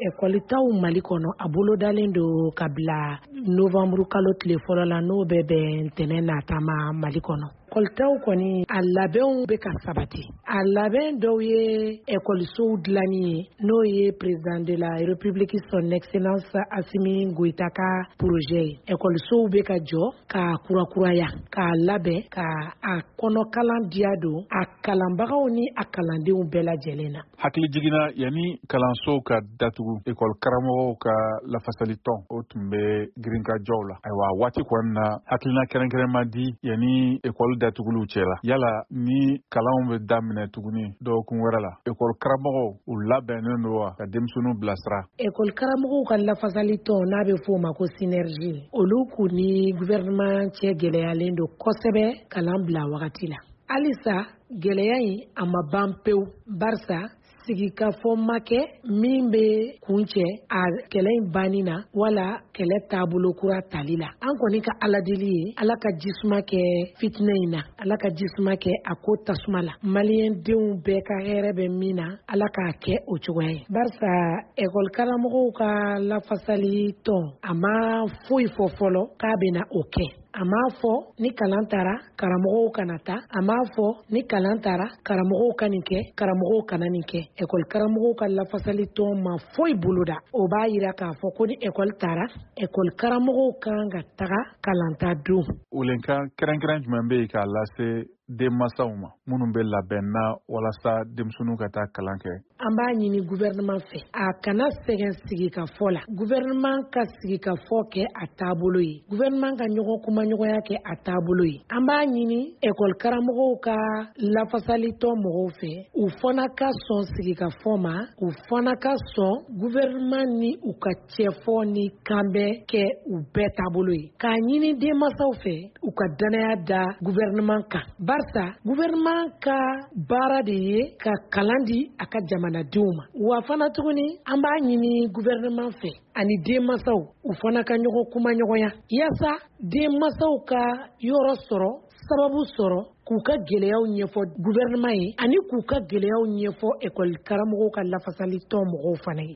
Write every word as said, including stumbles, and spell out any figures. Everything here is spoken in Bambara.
Écolitaw Mali kɔnɔ a bolo dalen do kabila novembre kalo tile fɔlɔ la n'o bɛ bɛn ntɛnɛn natama Mali kɔnɔ. Écolitaw kɔni a labɛnw bɛ ka sabati. A labɛn dɔw ye écolisow dilanni ye n'o ye président de la république son excellence Assimi Goïta ka projet ye. Écolisow bɛ ka jɔ ka kurakuraya k'a labɛn ka a kɔnɔkalan diya don a kalanbagaw ni a kalandenw bɛɛ lajɛlen na. Hakili jiginna yani kalansow ka datugu école karamɔgɔw ka lafasali tɔn o tun bɛ girinka jɔw la. Ayiwa waati kɔni na hakilina kɛrɛnkɛrɛn ma di yani école datuguliw cɛla. Yala ni kalanw bɛ daminɛ tuguni dɔgɔkun wɛrɛ la école karamɔgɔw u labɛnnen don wa ka denmisɛnninw bilasira. École karamɔgɔw ka lafasali tɔn n'a bɛ f'o ma ko synergie olu k'u ni gouvernement cɛ gɛlɛyalen don kosɛbɛ kalan bila wagati la. Halisa gɛlɛya in a ma ban pewu barisa sigikafɔ ma kɛ min bɛ kun cɛ a kɛlɛ in banni na wala kɛlɛ taabolo kura tali la. An kɔni ka ala deli ye ala ka jisuma kɛ fitinɛ in na ala ka jisuma kɛ a ko tasuma la maliyɛndenw bɛɛ ka hɛrɛ bɛ min na ala k'a kɛ o cogoya ye. Barisa école karamɔgɔw ka lafasali tɔn a ma foyi fɔ fɔlɔ k'a bɛ na o kɛ. A m'a fɔ ni kalan taara karamɔgɔw kana taa a m'a fɔ ni kalan taara karamɔgɔw ka nin kɛ karamɔgɔw kana nin kɛ. École karamɔgɔw ka lafasali tɔn ma foyi boloda o b'a yira k'a fɔ ko ni école taara école karamɔgɔw kan ka taga kalanta don. Ulenkan kɛrɛnkɛrɛn jumɛn bɛ yen k'a lase denmansaw ma minnu bɛ labɛn na walasa denmisɛnninw ka taa kalan kɛ. An b'a ɲini gouvernement fɛ a kana sɛgɛn sigikafɔ la. Gouvernement ka sigikafɔ kɛ a taabolo ye. Gouvernement ka ɲɔgɔn kumaɲɔgɔnya kɛ a taabolo ye. An b'a ɲini école karamɔgɔw ka lafasali tɔn mɔgɔw fɛ u fana ka sɔn sigikafɔ ma u fana ka sɔn gouvernement ni u ka cɛfɔ ni kanbɛn kɛ u bɛɛ taabolo ye. K'a ɲini denmansaw fɛ u ka danaya da gouvernement kan. Barisa gouvernement ka baara de ye ka kalan di a ka jamanadenw ma. Wa fana tuguni an b'a ɲini gouvernement fɛ ani denmansaw u fana ka ɲɔgɔn kumaɲɔgɔnya yaasa denmansaw ka yɔrɔ sɔrɔ sababu sɔrɔ k'u ka gɛlɛyaw ɲɛfɔ gouvernement ye ani k'u ka gɛlɛyaw ɲɛfɔ école karamɔgɔw ka lafasali tɔn mɔgɔw fana ye.